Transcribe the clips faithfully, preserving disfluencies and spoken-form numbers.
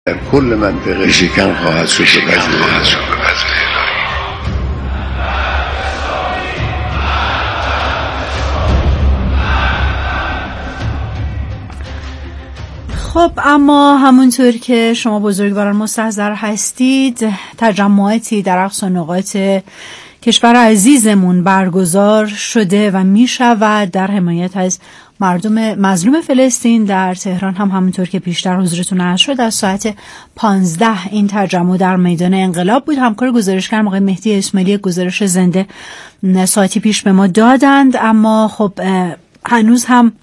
در کل منطقه شکن خواهد شد به وجه خب اما همونطور که شما بزرگواران مستحضر هستید، تجمعاتی در اقصا نقاط کشور عزیزمون برگزار شده و می شود در حمایت از مردم مظلوم فلسطین. در تهران هم همونطور که پیشتر حضورتون عرض شد از ساعت پانزده این تجمع در میدان انقلاب بود. همکار گزارشگرم آقای مهدی اسماعیلی گزارش زنده ساعتی پیش به ما دادند، اما خب هنوز هم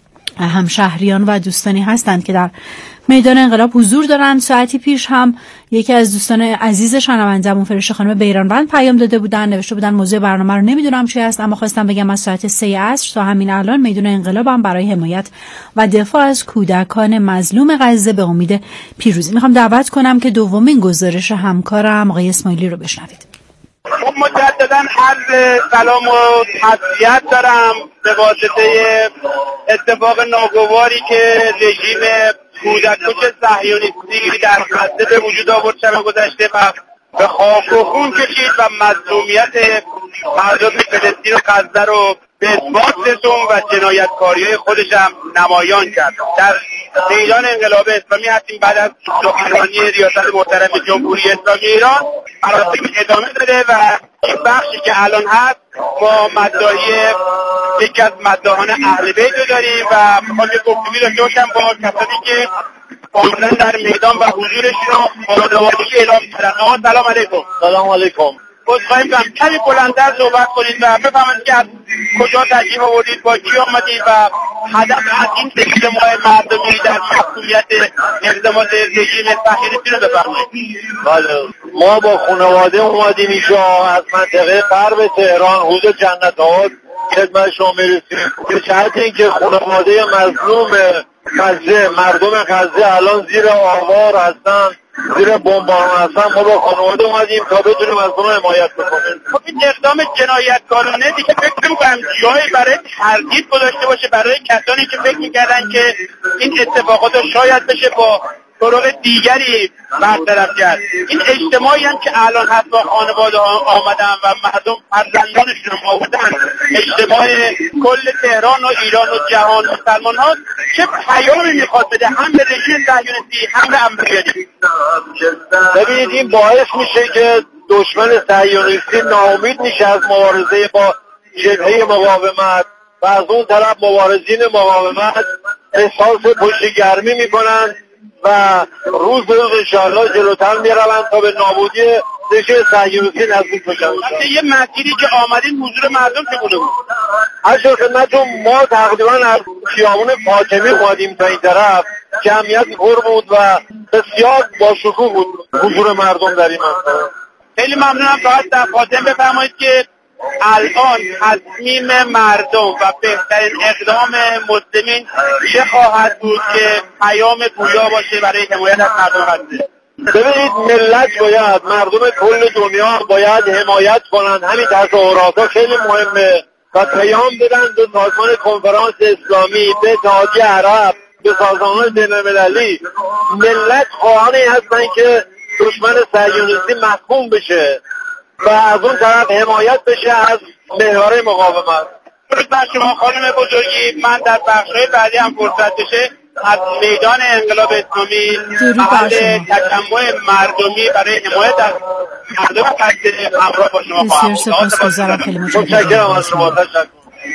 همشهریان و دوستانی هستند که در میدان انقلاب حضور دارند. ساعتی پیش هم یکی از دوستان عزیز شنونده‌مون فرشته خانم بیرانوند پیام داده بودن، نوشته بودن موضوع برنامه رو نمیدونم چی است، اما خواستم بگم از ساعت سه عصر تا همین الان میدان انقلاب هم برای حمایت و دفاع از کودکان مظلوم غزه به امید پیروزی. میخوام دعوت کنم که دومین گزارش همکارم آقای اسماعیلی رو بشنوید. خب مجددا عرض سلام و تسلیت دارم به واسطه اتفاق ناگواری که رژیم کودککش صهیونیستی در غزه به وجود آورد شب گذشته و به خاک و خون کشید و مظلومیت مردم فلسطین و غزه رو به اثبات رسوند و جنایتکاری‌های خودش هم نمایان کرد. در میدان انقلاب اسلامی هستیم بعد از سخنرانی ریاست محترم جمهوری اسلامی ایران. مراسم ادامه داره و این بخشی که الان هست ما مداحی یکی از مداحان اهل بیت رو داریم و میخوام یه گفتگویی داشته باشم با کسانی که کاملا در میدان و حضورشون رو آماده‌باشی اعلام کردن. آقا سلام علیکم. سلام علیکم. بازخواهیم کنم کمی بلندتر صحبت کنید و بفهمید که از کجا تشریف آوردید، با کی آمدید و هدف از این اجتماع مردمی در مسئولیت اقدامات رژیم صهیونیستی رو بفرمایید. بله، ما با خانواده اومدیم اینجا از منطقه غرب تهران حدود جنت آباد خدمت شما میرسیم به جهت اینکه خانواده مظلوم غزه، مردم غزه الان زیر آوار هستن، زیر بمباران هستن. ما با خانواده اومدیم تا بتونیم از اونها حمایت بکنیم. خب این اقدام جنایتکارانه دیگه فکر می‌کنم جایی برای تردید گذاشته باشه برای کسانی که فکر می‌کردن که این اتفاقات شاید بشه با طرق دیگری برطرف کرد. این اجتماعی هم که الان هست با خانواده آمدن و مردم فرزندانشون آوردن، اجتماع کل تهران و ایران و جهان مسلمان ها چه پیامی میخواد بده هم به رژیم صهیونیستی هم به امریکایی؟ ببینید این باعث میشه که دشمن صهیونیستی ناامید میشه از مبارزه با جبهه مقاومت و از اون طرف مبارزین مقاومت احساس پشتگرمی میکنن و روز به روز انشاءالله جلوتر میروند تا به نابودی رژیم صهیونیستی نزدیک بشن. یه مسیری که آمدین حضور مردم چگونه بود؟ عرض خدمتتون ما تقریبا از خیابون فاطمی اومدیم تا این طرف، جمعیت پر بود و بسیار با شکوه بود حضور مردم در این منطقه. خیلی ممنونم. فقط در خاطر بفرمایید که الان تصمیم مردم و بهترین اقدام مسلمین چه خواهد بود که پیام گویا باشه برای حمایت از مردم غزه؟ ببینید ملت باید، مردم کل دنیا باید حمایت کنند. همین تظاهرات خیلی مهمه و پیام بدن به سازمان کنفرانس اسلامی، به اتحادیه عرب، به سازمان بین‌المللی. ملت خواهان هستن که دشمن صهیونیستی محکوم بشه و از اون طرف حمایت بشه از محور مقاومت. درود بر شما خانم بزرگی. من در بخش‌های بعدی هم فرصت بشه از میدان انقلاب اسلامی محل تجمع مردمی برای حمایت از مردم غزه همراه با شما خواهم بود. بسیار سپاسگزارم. خیلی متشکرم از شما. تشکر.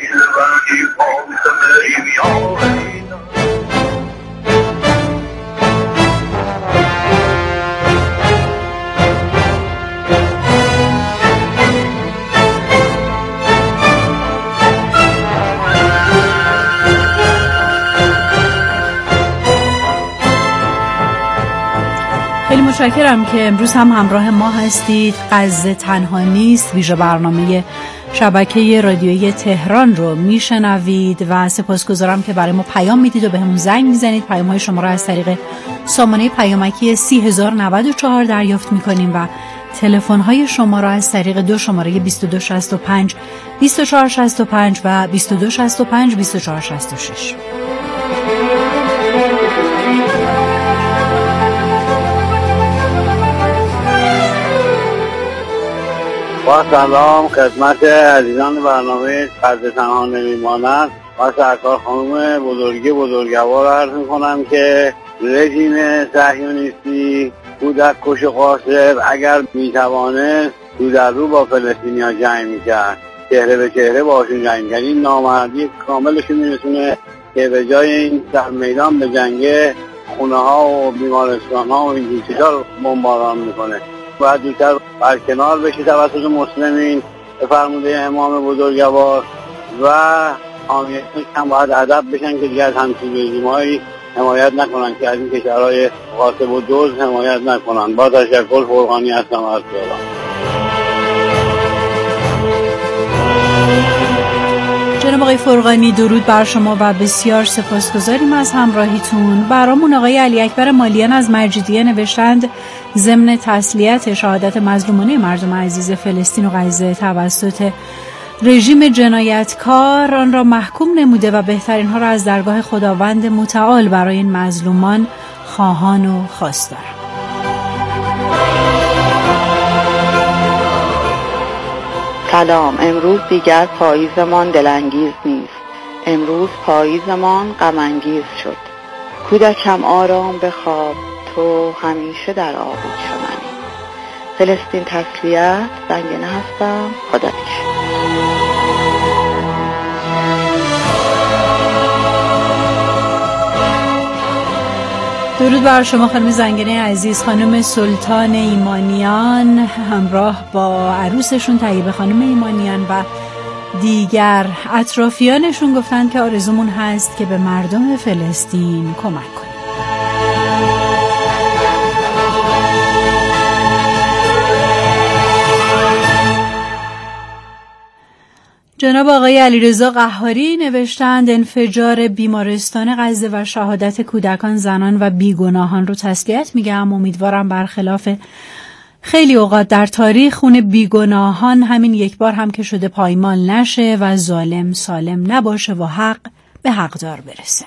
خیلی متشکرم که امروز هم همراه ما هستید. غزه تنها نیست ویژه برنامه شبکه رادیویی تهران رو میشنوید و سپاسگزارم که برای ما پیام میدید و به همون زنگ میزنید. پیام های شما رو از طریق سامانه پیامکی سی هزار و نود و چهار دریافت میکنیم و تلفن های شما رو از طریق دو شماره بیست و دو شصت و پنج بیست و چهار شصت و پنج و بیست و دو شصت و پنج بیست و چهار شصت و شش. با سلام خدمت عزیزان برنامه قدر تنها نمیماند و سرکار خانم بزرگی بزرگوار عرض میکنم که رژیم صهیونیستی کودک کش قاصر اگر میتوانست رو در رو با فلسطینی‌ها جنگ میکرد، چهره به چهره باشون جنگ میکرد. این نامردی کاملشون میرسونه که به جای این در میدان به جنگه خونه ها و بیمارستان ها و این چیزا رو بمباران میکنه. باید دیگر برکنار بشه توسط مسلمین به فرموده امام بزرگوار و حامیانش هم باید ادب بشن که دیگر از همچین رژیم‌هایی حمایت نکنن که از این کشورهای غاصب و دزد حمایت نکنن. با تشکر، فرقانی هستم از تهران. جناب آقای فرقانی درود بر شما و بسیار سپاسگزاریم از همراهیتون. برامون آقای علی اکبر مالیان از مجیدیه نوشتند ضمن تسلیت شهادت مظلومانه مردم عزیز فلسطین و غزه توسط رژیم جنایتکار آن را محکوم نموده و بهترین ها را از درگاه خداوند متعال برای این مظلومان خواهان و خواست دارم. سلام. امروز دیگر پاییزمان دلانگیز نیست، امروز پاییزمان غم انگیز شد. کودکم آرام بخواب، تو همیشه در آغوش منی. فلسطین تسلیت، زنگنه هستم. خدا نگهدار. درود بر شما خانم زنگنه عزیز. خانم سلطان ایمانیان همراه با عروسشون طیبه خانم ایمانیان و دیگر اطرافیانشون گفتن که آرزومون هست که به مردم فلسطین کمک کنیم. جناب آقای علیرضا قهاری نوشتند انفجار بیمارستان غزه و شهادت کودکان، زنان و بیگناهان رو تسلیت میگم. امیدوارم برخلاف خیلی اوقات در تاریخ خون بیگناهان همین یک بار هم که شده پایمال نشه و ظالم سالم نباشه و حق به حقدار برسه.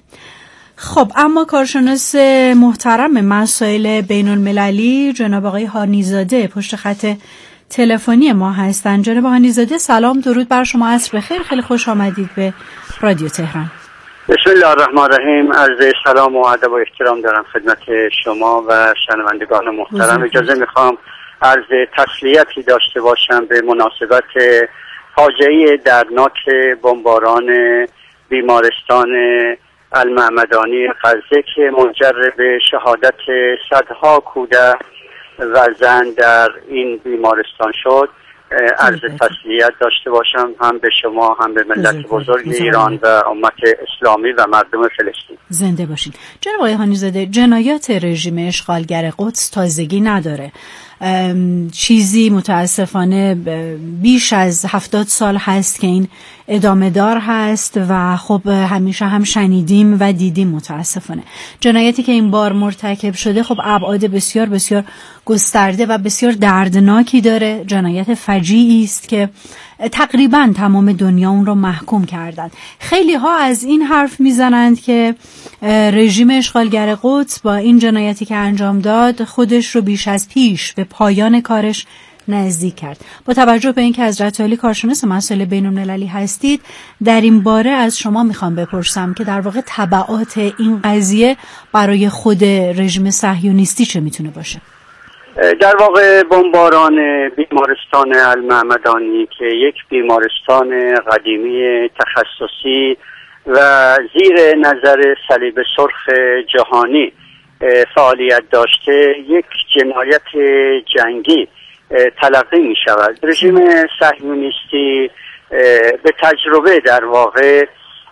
خب اما کارشناس محترم مسائل بین المللی جناب آقای هانیزاده پشت خط تلفنی ما هستن. جناب هانیزاده سلام، درود بر شما، عصر بخیر، خیلی خوش آمدید به رادیو تهران. بسم الله الرحمن الرحیم. عرض سلام و ادب و احترام دارم خدمت شما و شنوندگان محترم. اجازه میخوام عرض تسلیتی داشته باشم به مناسبت فاجعه دردناک بمباران بیمارستان المعمدانی غزه که منجر به شهادت صدها کودک و زن در این بیمارستان شد. عرض تسلیت داشته باشم هم به شما هم به ملت بزرگ ایران و امت اسلامی و مردم فلسطین. زنده باشین. جناب آقای هانیزاده، جنایات رژیم اشغالگر قدس تازگی نداره. چیزی متاسفانه بیش از هفتاد سال هست که این ادامه دار هست و خب همیشه هم شنیدیم و دیدیم. متاسفانه جنایتی که این بار مرتکب شده خب ابعاد بسیار بسیار گسترده و بسیار دردناکی داره. جنایت فجیعی است که تقریبا تمام دنیا اون رو محکوم کردند. خیلی ها از این حرف میزنند که رژیم اشغالگر قدس با این جنایتی که انجام داد خودش رو بیش از پیش به پایان کارش نزدیک کرد. با توجه به اینکه حضرت عالی کارشناس مسائل بین المللی هستید، در این باره از شما میخوام بپرسم که در واقع تبعات این قضیه برای خود رژیم صهیونیستی چه میتونه باشه؟ در واقع بمباران بیمارستان المعمدانی که یک بیمارستان قدیمی تخصصی و زیر نظر صلیب سرخ جهانی فعالیت داشته یک جنایت جنگی تلقی می شود. رژیم صهیونیستی به تجربه در واقع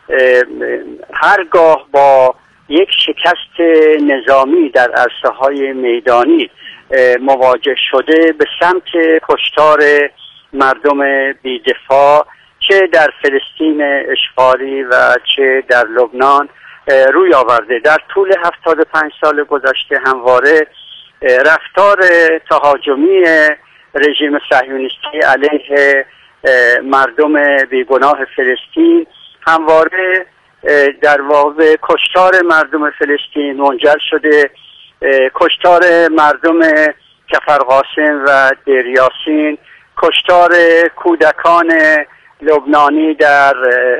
هرگاه با یک شکست نظامی در عرصه های میدانی مواجه شده به سمت کشتار مردم بی‌دفاع چه در فلسطین اشغالی و چه در لبنان روی آورده. در طول هفتاد و پنج سال گذشته همواره رفتار تهاجمی رژیم صهیونیستی علیه مردم بیگناه فلسطین همواره در واقع کشتار مردم فلسطین منجر شده کشتار مردم کفر قاسم و دیر یاسین، کشتار کودکان لبنانی در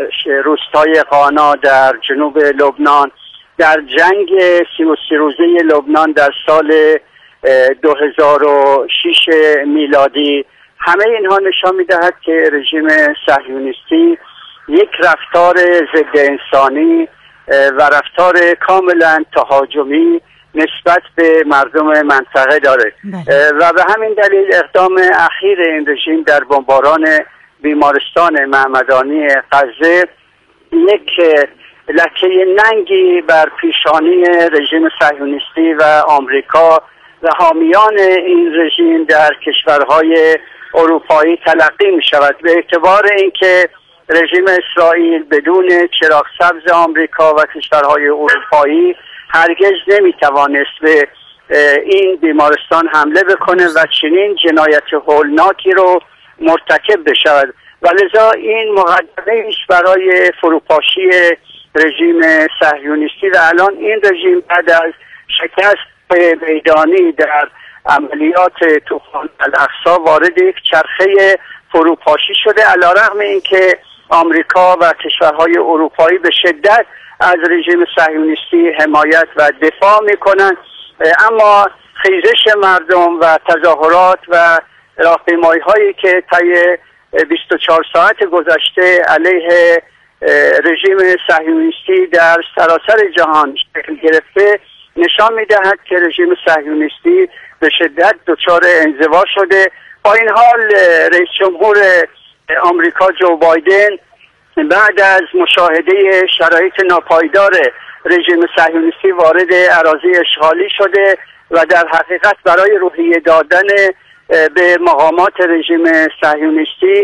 روستای قانا در جنوب لبنان، در جنگ سی و سه روزه لبنان در سال دو هزار و شش میلادی، همه اینها نشان می‌دهد که رژیم صهیونیستی یک رفتار ضد انسانی و رفتار کاملا تهاجمی نسبت به مردم منطقه داره و به همین دلیل اقدام اخیر این رژیم در بمباران بیمارستان معمدانی غزه یک لکه ننگی بر پیشانی رژیم صهیونیستی و آمریکا و حامیان این رژیم در کشورهای اروپایی تلقی می شود، به اعتبار اینکه رژیم اسرائیل بدون چراغ سبز آمریکا و کشورهای اروپایی هرگز نمی توانست به این بیمارستان حمله بکنه و چنین جنایت هولناکی رو مرتکب بشود و لذا این مقدمه ایش برای فروپاشی رژیم صهیونیستی و الان این رژیم بعد از شکست میدانی در عملیات طوفان الاقصی وارد یک چرخه فروپاشی شده، علیرغم اینکه آمریکا و کشورهای اروپایی به شدت از رژیم صهیونیستی حمایت و دفاع میکنند، اما خیزش مردم و تظاهرات و راهپیمایی هایی که طی بیست و چهار ساعت گذشته علیه رژیم صهیونیستی در سراسر جهان شکل گرفته نشان میدهد که رژیم صهیونیستی به شدت دچار انزوا شده. با این حال رئیس جمهور آمریکا جو بایدن بعد از مشاهده شرایط ناپایدار رژیم صهیونیستی وارد اراضی اشغالی شده و در حقیقت برای روحیه دادن به مقامات رژیم صهیونیستی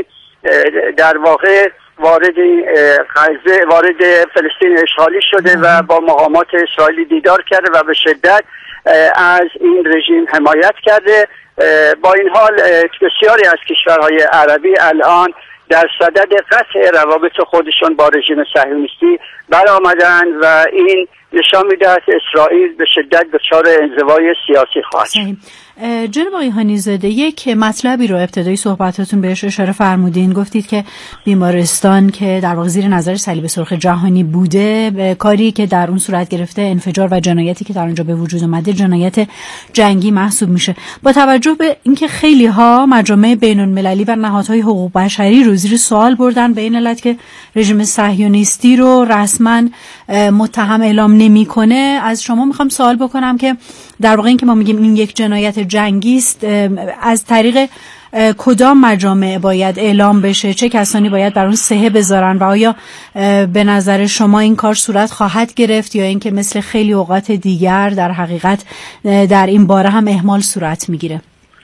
در واقع وارد غزه وارد فلسطین اشغالی شده و با مقامات اسرائیلی دیدار کرده و به شدت از این رژیم حمایت کرده. با این حال بسیاری از کشورهای عربی الان در صدد قطع روابط خودشون با رژیم صهیونیستی برآمدند و این نشان می‌دهد اسرائیل به شدت دچار انزوای سیاسی خواهد شد. جناب آقای هانیزاده، یک مطلبی رو ابتدای صحبتاتون بهش اشاره فرمودین، گفتید که بیمارستان که در واقع زیر نظر صلیب سرخ جهانی بوده، کاری که در اون صورت گرفته، انفجار و جنایتی که در اونجا به وجود اومده جنایت جنگی محسوب میشه. با توجه به اینکه خیلی ها مجامع بین المللی و نهادهای حقوق بشری رو زیر سوال بردن به این علت که رژیم صهیونیستی رو رسما متهم اعلام نمیکنه، از شما میخوام سوال بکنم که در واقع این که ما میگیم این یک جنایت جنگی است، از طریق کدام مجامع باید اعلام بشه، چه کسانی باید بر اون صحه بذارن و آیا به نظر شما این کار صورت خواهد گرفت یا اینکه مثل خیلی اوقات دیگر در حقیقت در این باره هم اهمال صورت میگیره؟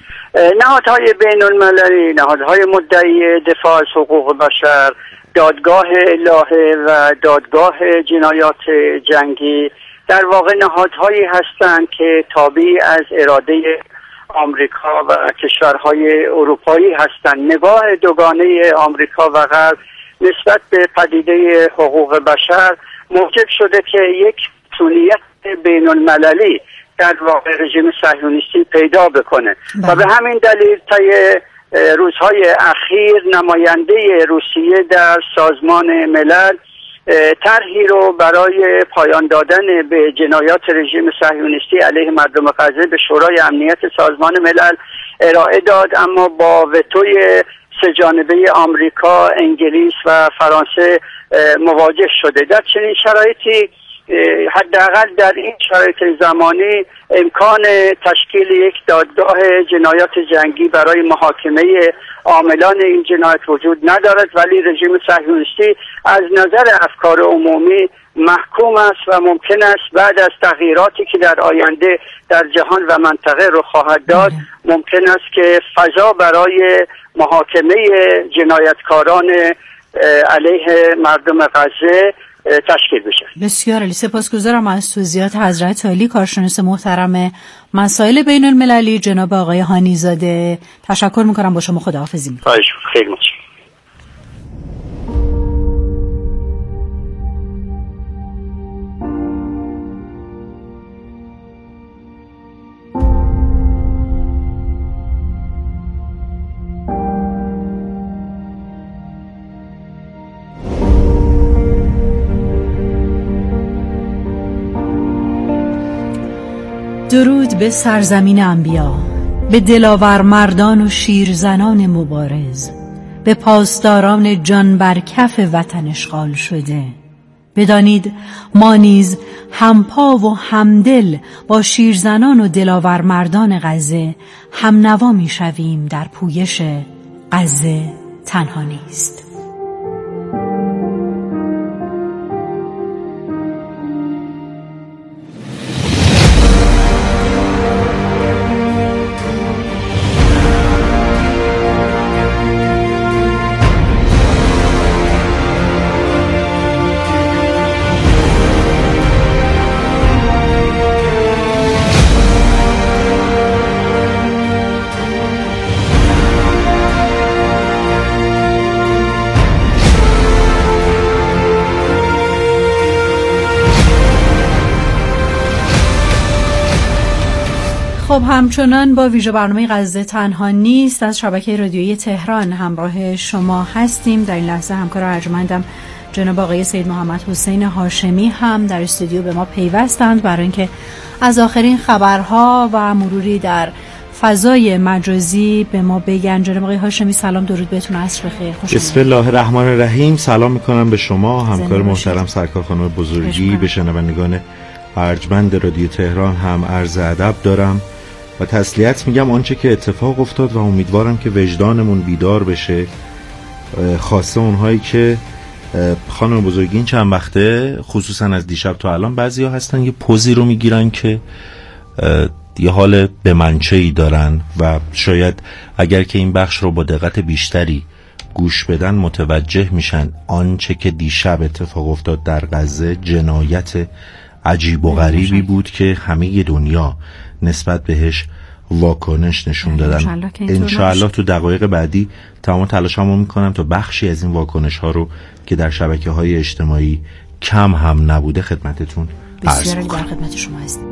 نهادهای بین المللی، نهادهای مدعی دفاع از حقوق بشر، دادگاه الهه و دادگاه جنایات جنگی در واقع نهادهایی هستند که تابع از اراده آمریکا و کشورهای اروپایی هستند. نگاه دوگانه آمریکا و غرب نسبت به پدیده حقوق بشر موجب شده که یک مسئولیت بین المللی در واقع رژیم صهیونیستی پیدا بکنه بله. و به همین دلیل طی روزهای اخیر نماینده روسیه در سازمان ملل طرحی رو برای پایان دادن به جنایات رژیم صهیونیستی علیه مردم غزه به شورای امنیت سازمان ملل ارائه داد، اما با وتوی سه جانبه آمریکا، انگلیس و فرانسه مواجه شده. در چنین شرایطی حداقل در این شرایط زمانی امکان تشکیل یک دادگاه جنایات جنگی برای محاکمه عاملان این جنایت وجود ندارد، ولی رژیم صهیونیستی از نظر افکار عمومی محکوم است و ممکن است بعد از تغییراتی که در آینده در جهان و منطقه رو خواهد داد ممکن است که فضا برای محاکمه جنایتکاران علیه مردم غزه تشکیل بشه. بسیار عالی، سپاسگزارم از توضیحات حضرت عالی کارشناس محترم مسائل بین المللی جناب آقای هانیزاده. تشکر میکنم، با شما خداحافظی میکنم. خیلی متشکرم. درود به سرزمین انبیا، به دلاور مردان و شیرزنان مبارز، به پاسداران جان بر کف وطن اشغال شده. بدانید ما نیز همپا و همدل با شیرزنان و دلاور مردان غزه هم نوا می شویم در پویش غزه تنها نیست. خب همچنان با ویژه برنامه غزه تنها نیست از شبکه رادیویی تهران همراه شما هستیم. در این لحظه همکار ارجمندم جناب آقای سید محمد حسین هاشمی هم در استودیو به ما پیوستند برای اینکه از آخرین خبرها و مروری در فضای مجازی به ما بگن. جناب آقای هاشمی سلام، درود بهتون، عصر بخیر، خوش بسم الله الرحمن الرحیم. سلام میکنم به شما همکار محترم سرکار خانم بزرگی، به شنوندگان ارجمند رادیو تهران هم عرض ادب دارم و تسلیت میگم آنچه که اتفاق افتاد و امیدوارم که وجدانمون بیدار بشه، خاصه اونهایی که خانم بزرگی این چند وقته خصوصا از دیشب تا الان بعضی ها هستن یه پوزی رو میگیرن که یه حال به منچه‌ای دارن و شاید اگر که این بخش رو با دقت بیشتری گوش بدن متوجه میشن آنچه که دیشب اتفاق افتاد در غزه جنایت عجیب و غریبی بود که همه دنیا نسبت بهش واکنش نشون دادن. انشاءالله تو دقایق بعدی تمام تلاشمو میکنم تا بخشی از این واکنش ها رو که در شبکه های اجتماعی کم هم نبوده خدمتتون عرض کنم. بسیار در خدمت شما هستیم.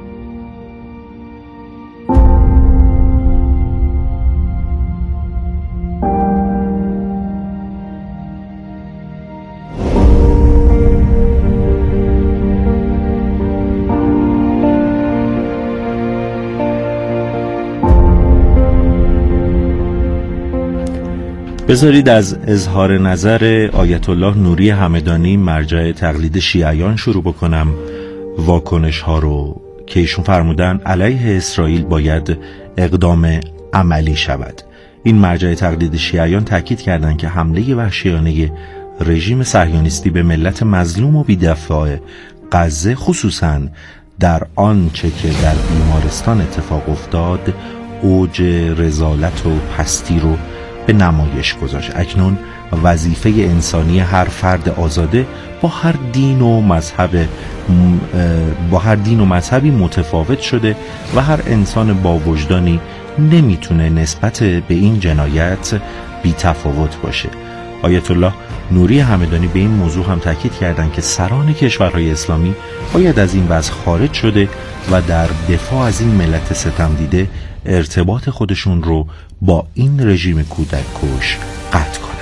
بذارید از اظهار نظر آیت الله نوری همدانی مرجع تقلید شیعیان شروع بکنم واکنش ها رو که ایشون فرمودن علیه اسرائیل باید اقدام عملی شود. این مرجع تقلید شیعیان تاکید کردند که حمله وحشیانه رژیم صهیونیستی به ملت مظلوم و بی‌دفاع غزه خصوصاً در آنچه که در بیمارستان اتفاق افتاد اوج رذالت و پستی رو به نمایش گذاشت. اکنون وظیفه انسانی هر فرد آزاده با هر دین و مذهب با هر دین و مذهبی متفاوت شده و هر انسان با وجدانی نمیتونه نسبت به این جنایت بی تفاوت باشه. آیت الله نوری همدانی به این موضوع هم تاکید کردند که سران کشورهای اسلامی باید از این وضع خارج شده و در دفاع از این ملت ستم دیده ارتباط خودشون رو با این رژیم کودک کش قطع کنند.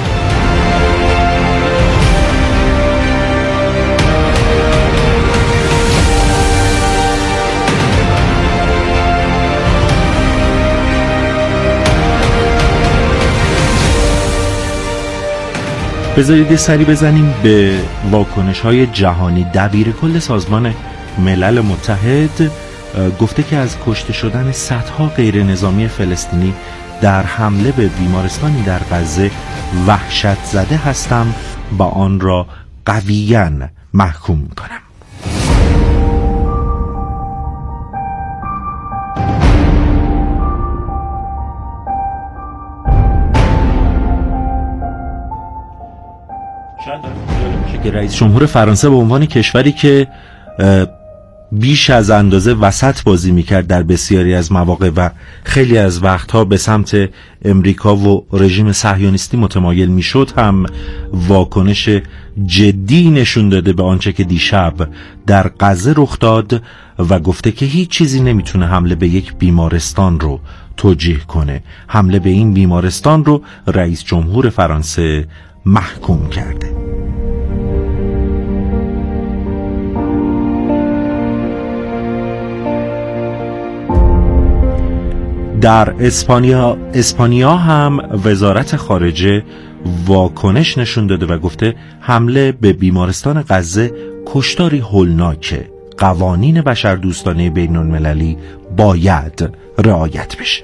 بذارید سری بزنیم به واکنش های جهانی. دبیر کل سازمان ملل متحد گفته که از کشته شدن صدها غیر نظامی فلسطینی در حمله به بیمارستانی در غزه وحشت زده هستم و آن را قویاً محکوم می‌کنم. که رئیس جمهور فرانسه به عنوان کشوری که بیش از اندازه وسط بازی میکرد در بسیاری از مواقع و خیلی از وقتها به سمت امریکا و رژیم صهیونیستی متمایل میشد هم واکنش جدی نشون داده به آنچه که دیشب در غزه رخ داد و گفته که هیچ چیزی نمیتونه حمله به یک بیمارستان رو توجیه کنه. حمله به این بیمارستان رو رئیس جمهور فرانسه محکوم کرده. در اسپانیا اسپانیا هم وزارت خارجه واکنش نشون داده و گفته حمله به بیمارستان غزه کشتاری هولناکه. قوانین بشردوستانه بین المللی باید رعایت بشه.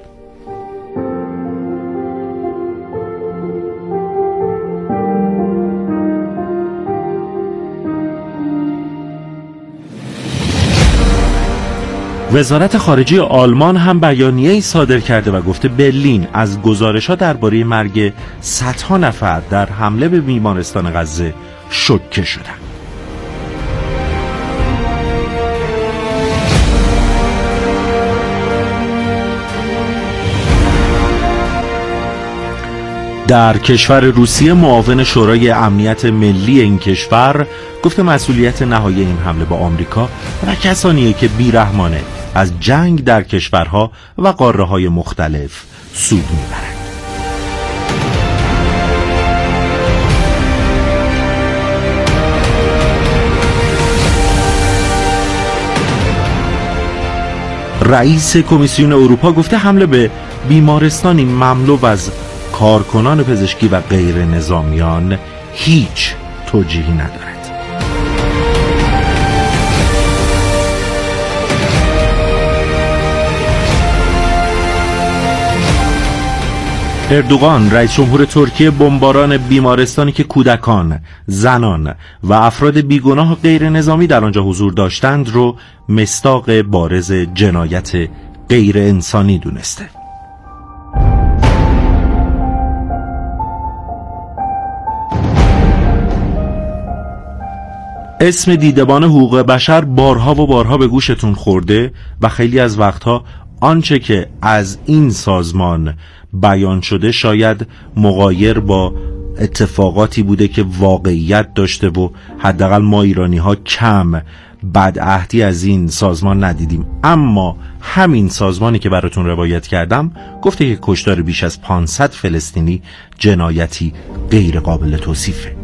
وزارت خارجه آلمان هم بیانیه‌ای صادر کرده و گفته برلین از گزارش‌ها درباره مرگ صدها نفر در حمله به بیمارستان غزه شوکه شده. در کشور روسیه معاون شورای امنیت ملی این کشور گفته مسئولیت نهایی این حمله با آمریکا و کسانیه که بیرحمانه از جنگ در کشورها و قاره‌های مختلف سود میبرند. رئیس کمیسیون اروپا گفته حمله به بیمارستانی مملو از کارکنان پزشکی و غیر نظامیان هیچ توجیهی ندارد. اردوغان رئیس جمهور ترکیه بمباران بیمارستانی که کودکان، زنان و افراد بیگناه و غیر نظامی در آنجا حضور داشتند رو مصداق بارز جنایت غیر انسانی دونسته. اسم دیدبان حقوق بشر بارها و بارها به گوشتون خورده و خیلی از وقتها آنچه که از این سازمان بیان شده شاید مغایر با اتفاقاتی بوده که واقعیت داشته و حداقل ما ایرانی ها کم بدعهدی از این سازمان ندیدیم. اما همین سازمانی که براتون روایت کردم گفته که کشتار بیش از پانصد فلسطینی جنایتی غیر قابل توصیفه.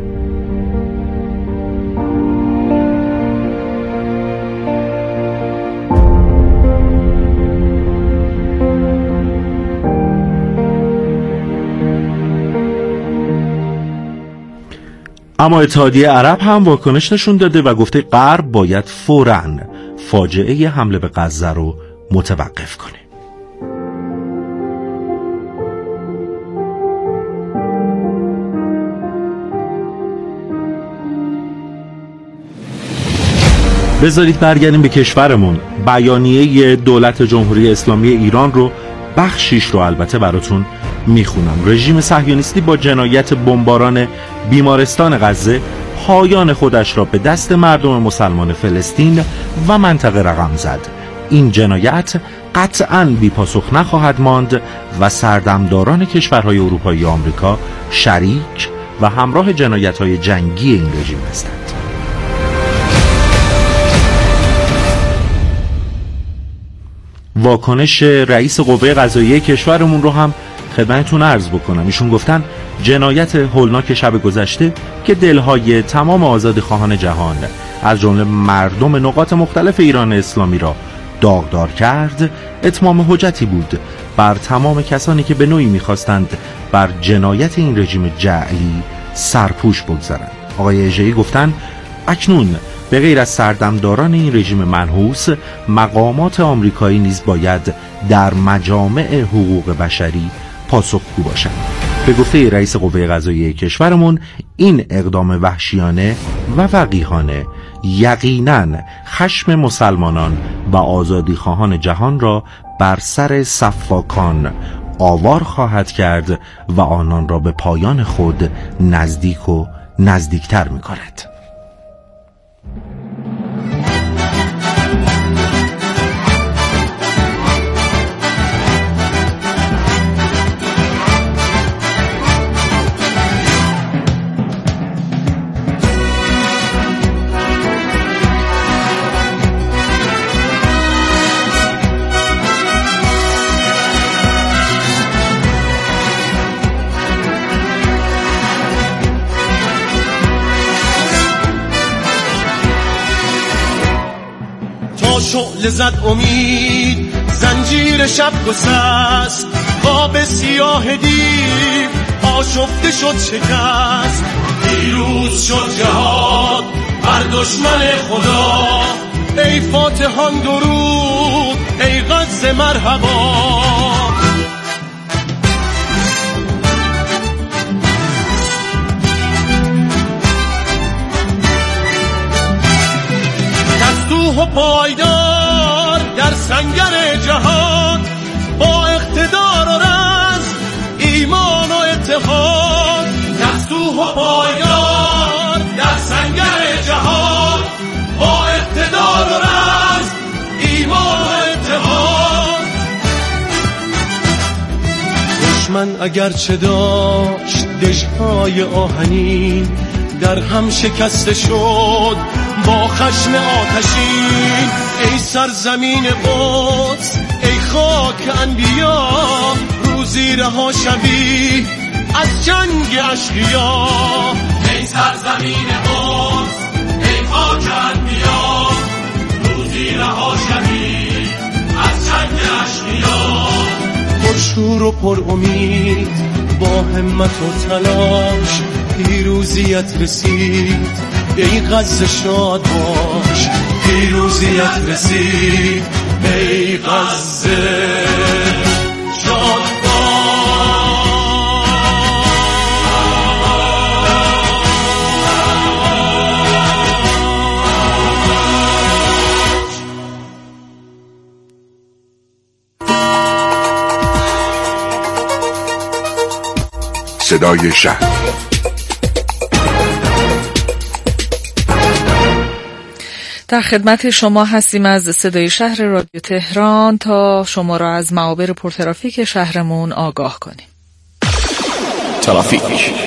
اما اتحادیه عرب هم واکنش نشون داده و گفته غرب باید فوراً فاجعه حمله به غزه رو متوقف کنه. بذارید برگردیم به کشورمون. بیانیه دولت جمهوری اسلامی ایران رو بخشیش رو البته براتون میخونم. رژیم صهیونیستی با جنایت بمباران بیمارستان غزه پایان خودش را به دست مردم مسلمان فلسطین و منطقه رقم زد. این جنایت قطعاً بی پاسخ نخواهد ماند و سردمداران کشورهای اروپایی و آمریکا شریک و همراه جنایت‌های جنگی این رژیم هستند. واکنش رئیس قوه قضاییه کشورمون رو هم خدمتتون عرض بکنم. ایشون گفتن جنایت هولناک شب گذشته که دلهای تمام آزادیخواهان جهان از جمله مردم نقاط مختلف ایران اسلامی را داغدار کرد اتمام حجتی بود بر تمام کسانی که به نوعی می‌خواستند بر جنایت این رژیم جعلی سرپوش بگذارند. آقای اژه‌ای گفتن اکنون به غیر از سردمداران این رژیم منحوس مقامات آمریکایی نیز باید در مجامع حقوق بشری پاسخگو باشند. به گفته رئیس قوه قضاییه کشورمون این اقدام وحشیانه و وقیحانه یقیناً خشم مسلمانان و آزادیخواهان جهان را بر سر سفاکان آوار خواهد کرد و آنان را به پایان خود نزدیک و نزدیکتر می‌کند. شعله زد امید زنجیر شب گسست، خواب سیاه دیو آشفته شد شکست. پیروز شد جهاد بر دشمن خدا، ای فاتحان درود، ای غزه مرحبا. دستوه و پایدار در سنگر جهان، با اقتدار و رزم، ایمان و اتحاد. دستوه و پایدار در سنگر جهان، با اقتدار و رزم، ایمان و اتحاد. دشمن اگرچه داشت دژهای آهنین، در هم شکسته شد با خشم آتشین. ای سرزمین قدس، ای خاک انبیا، روزی رها شوی از جنگ اشقیا. ای سرزمین قدس، ای خاک انبیا، روزی رها شوی از جنگ اشقیا. پرشور و پر امید، با همت و تلاش، پیروزیت رسید. ای غزه شاد باش، پیروزیت رسید. ای غزه شاد صدای شهر. در خدمت شما هستیم از صدای شهر رادیو تهران تا شما را از معابر پرترافیک شهرمون آگاه کنیم. ترافیک.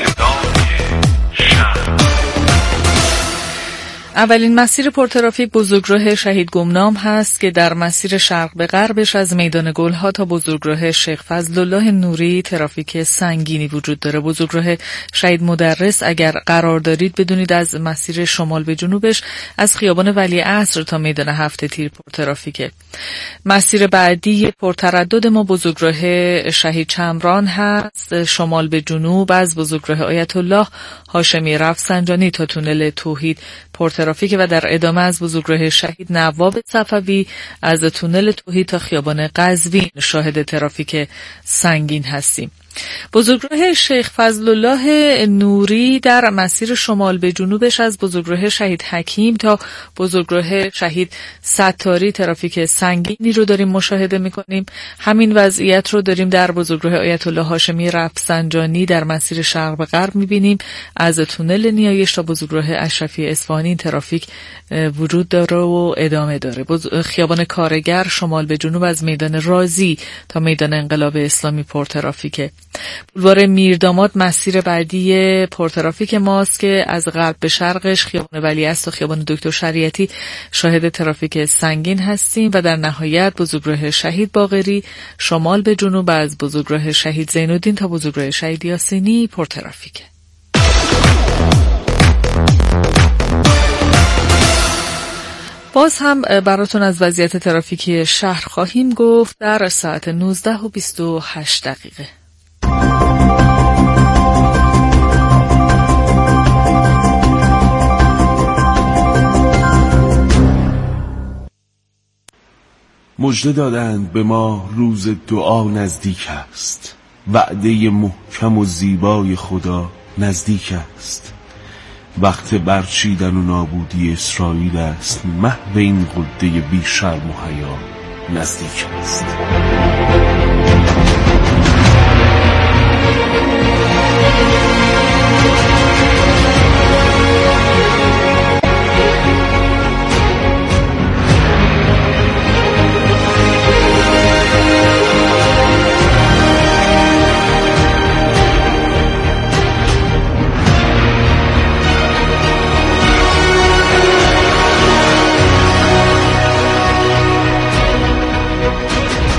اولین مسیر پرترافیک بزرگراه شهید گمنام هست که در مسیر شرق به غربش از میدان گلها تا بزرگراه شیخ فضلالله نوری ترافیک سنگینی وجود داره. بزرگراه شهید مدرس اگر قرار دارید بدونید از مسیر شمال به جنوبش از خیابان ولیعصر تا میدان هفت تیر پرترافیکه. مسیر بعدی پرتردد ما بزرگراه شهید چمران هست، شمال به جنوب از بزرگراه آیت الله هاشمی رفسنجانی تا تونل توحید پرترافیک و در ادامه از بزرگراه شهید نواب صفوی از تونل توحید تا خیابان قزوین شاهد ترافیک سنگین هستیم. بزرگراه شیخ فضلالله نوری در مسیر شمال به جنوبش از بزرگراه شهید حکیم تا بزرگراه شهید ستاری ترافیک سنگینی رو داریم مشاهده میکنیم. همین وضعیت رو داریم در بزرگراه آیت الله هاشمی رفسنجانی در مسیر شرق به غرب میبینیم. از تونل نیایش تا بزرگراه اشرفی اصفهانی ترافیک وجود داره و ادامه داره. خیابان کارگر شمال به جنوب از میدان رازی تا میدان انقلاب اسلامی پرترافیکه. بولوار میرداماد مسیر بعدی پرترافیک ماست که از غرب به شرقش خیابان ولیعصر تا خیابان دکتر شریعتی شاهد ترافیک سنگین هستیم و در نهایت بزرگراه شهید باقری شمال به جنوب از بزرگراه شهید زینالدین تا بزرگراه شهید یاسینی پرترافیکه. باز هم براتون از وضعیت ترافیکی شهر خواهیم گفت در ساعت نوزده و بیست و هشت دقیقه. مژده دادند به ما روز دعا نزدیک است، وعده محکم و زیبای خدا نزدیک است. وقت برچیدن و نابودی اسرائیل است، محو این قده بی شرم و حیا نزدیک است.